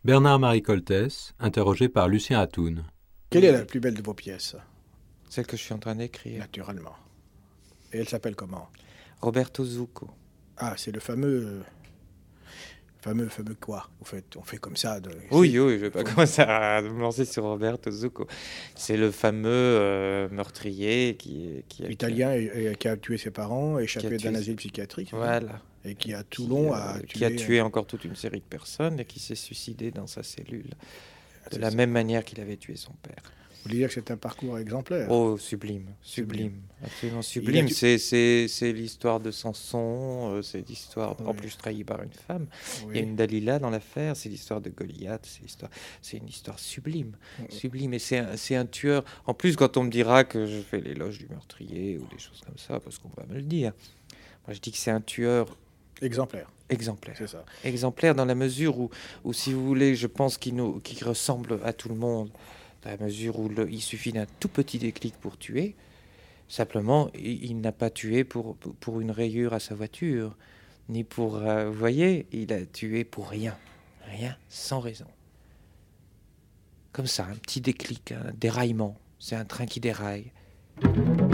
Bernard-Marie Coltès, interrogé par Lucien Atoun. Quelle est la plus belle de vos pièces? Celle que je suis en train d'écrire. Naturellement. Et elle s'appelle comment? Roberto Zucco. Ah, c'est le fameux quoi? On fait comme ça. Oui, je vais pas commencer à me lancer sur Roberto Zucco. C'est le fameux meurtrier qui italien et qui a tué ses parents, échappé d'un asile psychiatrique. Voilà. Et qui à Toulon qui a tué encore toute une série de personnes et qui s'est suicidé dans sa cellule. De la même manière qu'il avait tué son père. Vous voulez dire que c'est un parcours exemplaire? Oh, sublime, absolument sublime. C'est l'histoire de Samson, c'est l'histoire, en plus trahi par une femme. Oui. Il y a une Dalila dans l'affaire, c'est l'histoire de Goliath, c'est une histoire sublime, sublime. Et c'est un tueur. En plus, quand on me dira que je fais l'éloge du meurtrier ou des choses comme ça, parce qu'on va me le dire, moi je dis que c'est un tueur exemplaire. C'est ça. Exemplaire dans la mesure où, si vous voulez, je pense qu'il ressemble à tout le monde. Dans la mesure où il suffit d'un tout petit déclic pour tuer. Simplement, il n'a pas tué pour une rayure à sa voiture, ni pour... vous voyez, il a tué pour rien. Rien, sans raison. Comme ça, un petit déclic, un déraillement. C'est un train qui déraille.